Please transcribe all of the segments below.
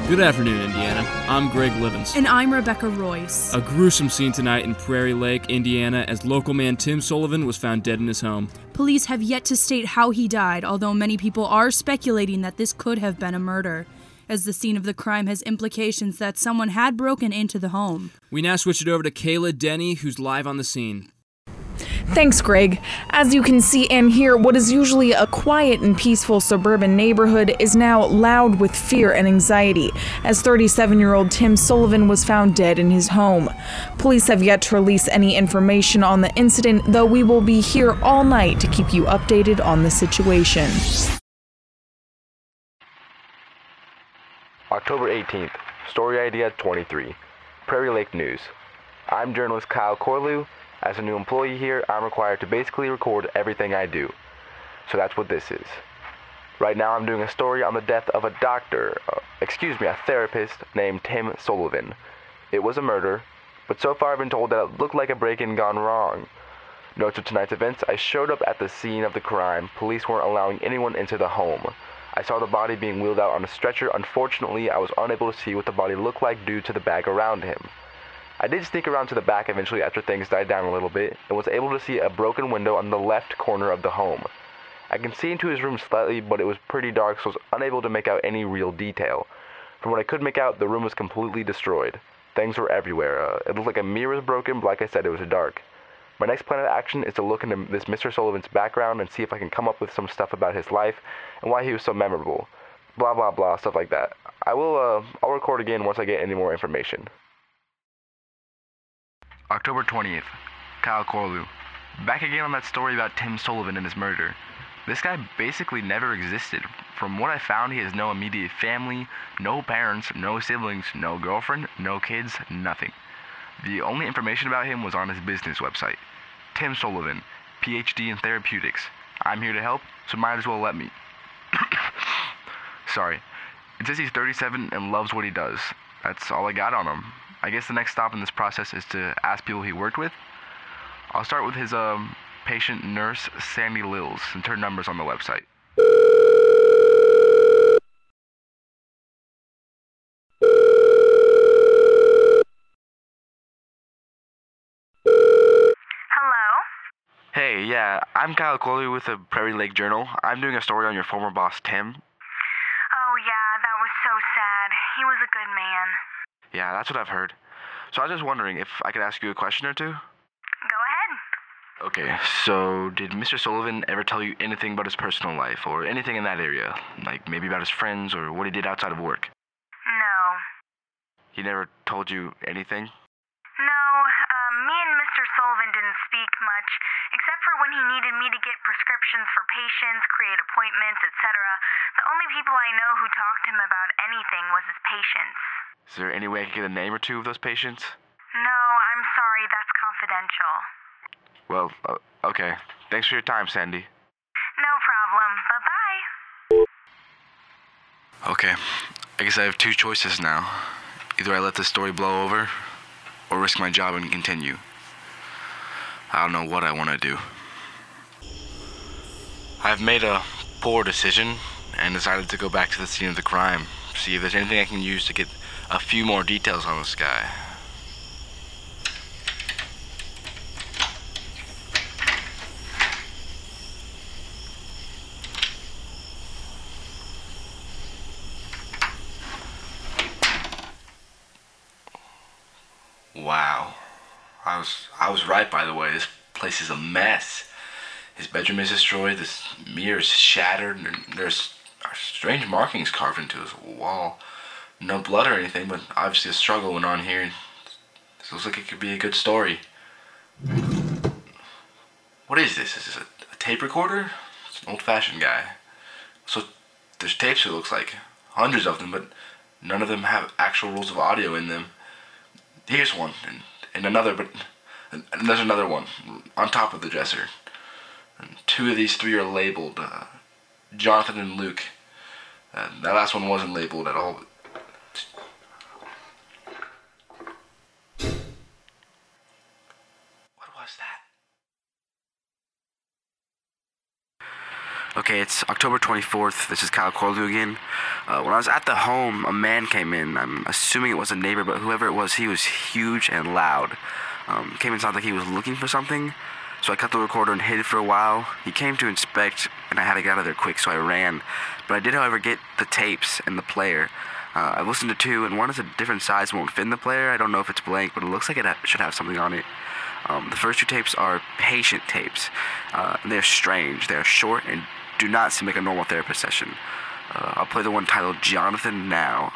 Good afternoon, Indiana. I'm Greg Livens. And I'm Rebecca Royce. A gruesome scene tonight in Prairie Lake, Indiana, as local man Tim Sullivan was found dead in his home. Police have yet to state how he died, although many people are speculating that this could have been a murder, as the scene of the crime has implications that someone had broken into the home. We now switch it over to Kayla Denny, who's live on the scene. Thanks, Greg. As you can see and hear, what is usually a quiet and peaceful suburban neighborhood is now loud with fear and anxiety, as 37-year-old Tim Sullivan was found dead in his home. Police have yet to release any information on the incident, though we will be here all night to keep you updated on the situation. October 18th, story idea 23, Prairie Lake News. I'm journalist Kyle Corlew. As a new employee here, I'm required to basically record everything I do. So that's what this is. Right now I'm doing a story on the death of a a therapist named Tim Sullivan. It was a murder, but so far I've been told that it looked like a break-in gone wrong. Notes of tonight's events: I showed up at the scene of the crime. Police weren't allowing anyone into the home. I saw the body being wheeled out on a stretcher. Unfortunately, I was unable to see what the body looked like due to the bag around him. I did sneak around to the back eventually after things died down a little bit, and was able to see a broken window on the left corner of the home. I can see into his room slightly, but it was pretty dark, so I was unable to make out any real detail. From what I could make out, the room was completely destroyed. Things were everywhere. It looked like a mirror was broken, but like I said, it was dark. My next plan of action is to look into this Mr. Sullivan's background and see if I can come up with some stuff about his life and why he was so memorable. Blah blah blah, stuff like that. I'll record again once I get any more information. October 20th, Kyle Corlew. Back again on that story about Tim Sullivan and his murder. This guy basically never existed. From what I found, he has no immediate family, no parents, no siblings, no girlfriend, no kids, nothing. The only information about him was on his business website. Tim Sullivan, PhD in therapeutics. I'm here to help, so might as well let me. Sorry. It says he's 37 and loves what he does. That's all I got on him. I guess the next stop in this process is to ask people he worked with. I'll start with his patient nurse, Sandy Lills, and her number's on the website. Hello? Hey, yeah, I'm Kyle Corlew with the Prairie Lake Journal. I'm doing a story on your former boss, Tim. Oh yeah, that was so sad. He was a good man. Yeah, that's what I've heard. So I was just wondering if I could ask you a question or two? Go ahead. Okay, so did Mr. Sullivan ever tell you anything about his personal life, or anything in that area? Like maybe about his friends, or what he did outside of work? No. He never told you anything? No, me and Mr. Sullivan didn't speak much, except for when he needed me to get prescriptions for patients, create appointments, etc. The only people I know who talked to him about anything was his patients. Is there any way I could get a name or two of those patients? No, I'm sorry, that's confidential. Well, okay. Thanks for your time, Sandy. No problem. Bye-bye. Okay, I guess I have two choices now. Either I let this story blow over, or risk my job and continue. I don't know what I want to do. I've made a poor decision and decided to go back to the scene of the crime, see if there's anything I can use to get a few more details on this guy. Wow. I was right, by the way. This place is a mess. His bedroom is destroyed, this mirror is shattered, and there's strange markings carved into his wall. No blood or anything, but obviously a struggle went on here. This looks like it could be a good story. What is this? Is this a tape recorder? It's an old-fashioned guy. So there's tapes, it looks like. Hundreds of them, but none of them have actual rolls of audio in them. Here's one, and another, and there's another one on top of the dresser. And two of these three are labeled, Jonathan and Luke. That last one wasn't labeled at all. What was that? Okay, it's October 24th. This is Kyle Corlew again. When I was at the home, a man came in. I'm assuming it was a neighbor, but whoever it was, he was huge and loud. Came in, sounded like he was looking for something. So I cut the recorder and hid it for a while. He came to inspect, and I had to get out of there quick, so I ran. But I did, however, get the tapes and the player. I listened to two, and one is a different size, won't fit in the player. I don't know if it's blank, but it looks like it should have something on it. The first two tapes are patient tapes. They're strange. They're short and do not seem like a normal therapist session. I'll play the one titled Jonathan now.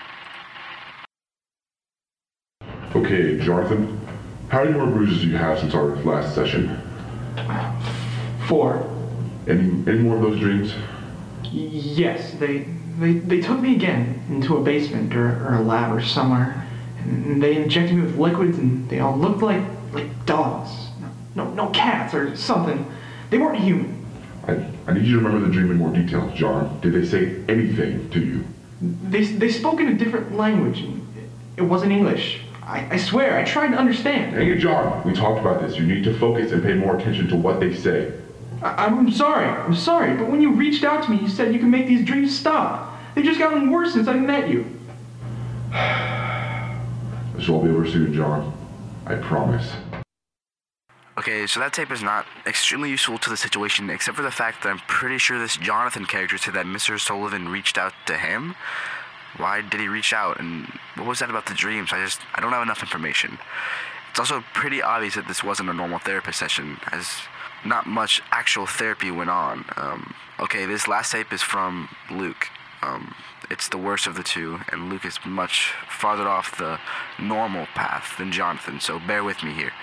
Okay, Jonathan, how many more bruises do you have since our last session? 4. Any more of those dreams? Yes, they took me again into a basement or a lab or somewhere, and they injected me with liquids, and they all looked like dogs. No cats or something. They weren't human. I need you to remember the dream in more detail, John. Did they say anything to you? They spoke in a different language, and it wasn't English. I swear, I tried to understand. Hey, John, we talked about this. You need to focus and pay more attention to what they say. I'm sorry, but when you reached out to me, you said you can make these dreams stop. They've just gotten worse since I met you. This will all be over soon, John. I promise. Okay, so that tape is not extremely useful to the situation, except for the fact that I'm pretty sure this Jonathan character said that Mr. Sullivan reached out to him. Why did he reach out, and what was that about the dreams? I don't have enough information. It's also pretty obvious that this wasn't a normal therapist session, as not much actual therapy went on. Okay, this last tape is from Luke. It's the worst of the two, and Luke is much farther off the normal path than Jonathan, so bear with me here.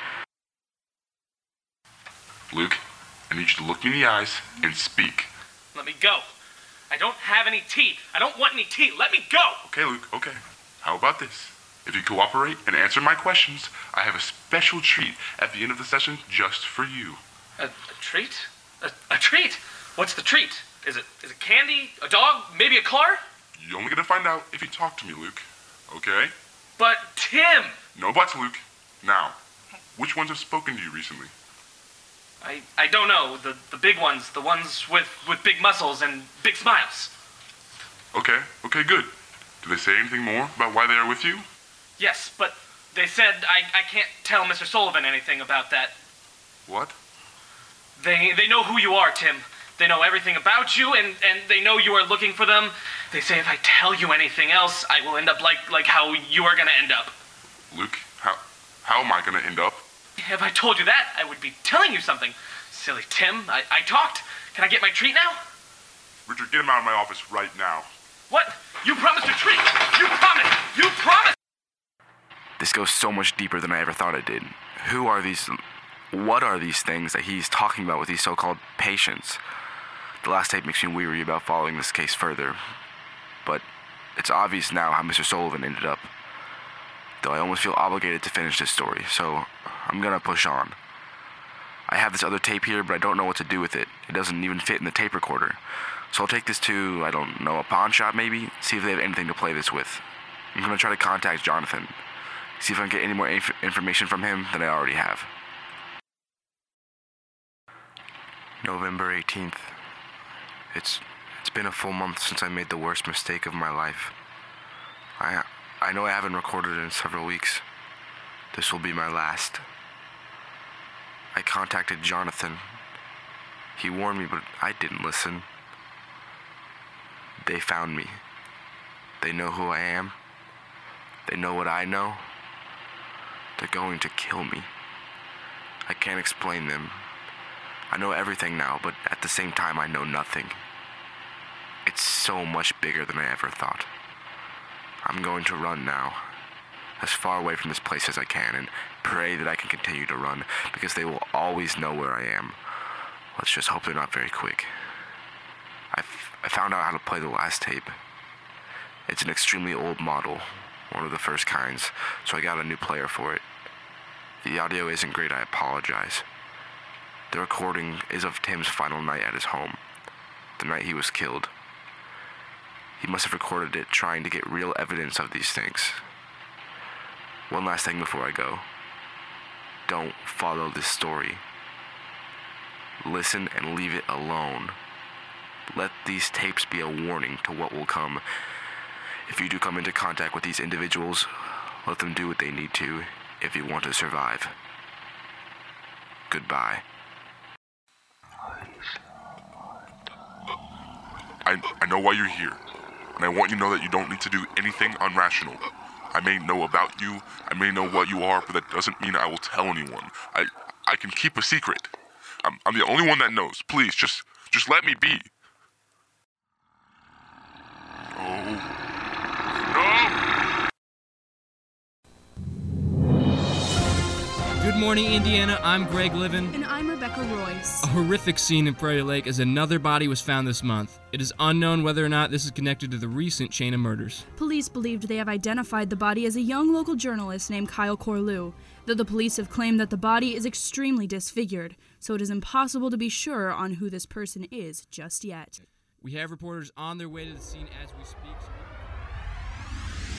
Luke, I need you to look me in the eyes and speak. Let me go. I don't have any teeth. I don't want any teeth. Let me go. Okay, Luke, okay. How about this? If you cooperate and answer my questions, I have a special treat at the end of the session just for you. A treat? A treat? What's the treat? Is it candy? A dog? Maybe a car? You're only gonna find out if you talk to me, Luke. Okay? But Tim! No buts, Luke. Now, which ones have spoken to you recently? I don't know. The big ones. The ones with big muscles and big smiles. Okay, good. Do they say anything more about why they are with you? Yes, but they said I can't tell Mr. Sullivan anything about that. What? They know who you are, Tim. They know everything about you, and they know you are looking for them. They say if I tell you anything else, I will end up like how you are gonna end up. Luke, how am I gonna end up? If I told you that, I would be telling you something. Silly Tim, I talked. Can I get my treat now? Richard, get him out of my office right now. What? You promised a treat! You promised! You promised! This goes so much deeper than I ever thought it did. What are these things that he's talking about with these so-called patients? The last tape makes me weary about following this case further. But it's obvious now how Mr. Sullivan ended up. Though I almost feel obligated to finish this story, so I'm gonna push on. I have this other tape here, but I don't know what to do with it. It doesn't even fit in the tape recorder. So I'll take this to, I don't know, a pawn shop maybe? See if they have anything to play this with. I'm gonna try to contact Jonathan. See if I can get any more information from him than I already have. November 18th. It's been a full month since I made the worst mistake of my life. I know I haven't recorded in several weeks. This will be my last. I contacted Jonathan. He warned me, but I didn't listen. They found me. They know who I am. They know what I know. They're going to kill me. I can't explain them. I know everything now, but at the same time I know nothing. It's so much bigger than I ever thought. I'm going to run now, as far away from this place as I can, and pray that I can continue to run, because they will always know where I am. Let's just hope they're not very quick. I found out how to play the last tape. It's an extremely old model, one of the first kinds, so I got a new player for it. The audio isn't great, I apologize. The recording is of Tim's final night at his home, the night he was killed. He must have recorded it trying to get real evidence of these things. One last thing before I go. Don't follow this story. Listen and leave it alone. Let these tapes be a warning to what will come. If you do come into contact with these individuals, let them do what they need to if you want to survive. Goodbye. I know why you're here, and I want you to know that you don't need to do anything irrational. I may know about you, I may know what you are, but that doesn't mean I will tell anyone. I can keep a secret. I'm the only one that knows. Please, just let me be. No! Good morning, Indiana. I'm Greg Livin. And I'm Rebecca Royce. A horrific scene in Prairie Lake as another body was found this month. It is unknown whether or not this is connected to the recent chain of murders. Police believed they have identified the body as a young local journalist named Kyle Corlew, though the police have claimed that the body is extremely disfigured, so it is impossible to be sure on who this person is just yet. We have reporters on their way to the scene as we speak.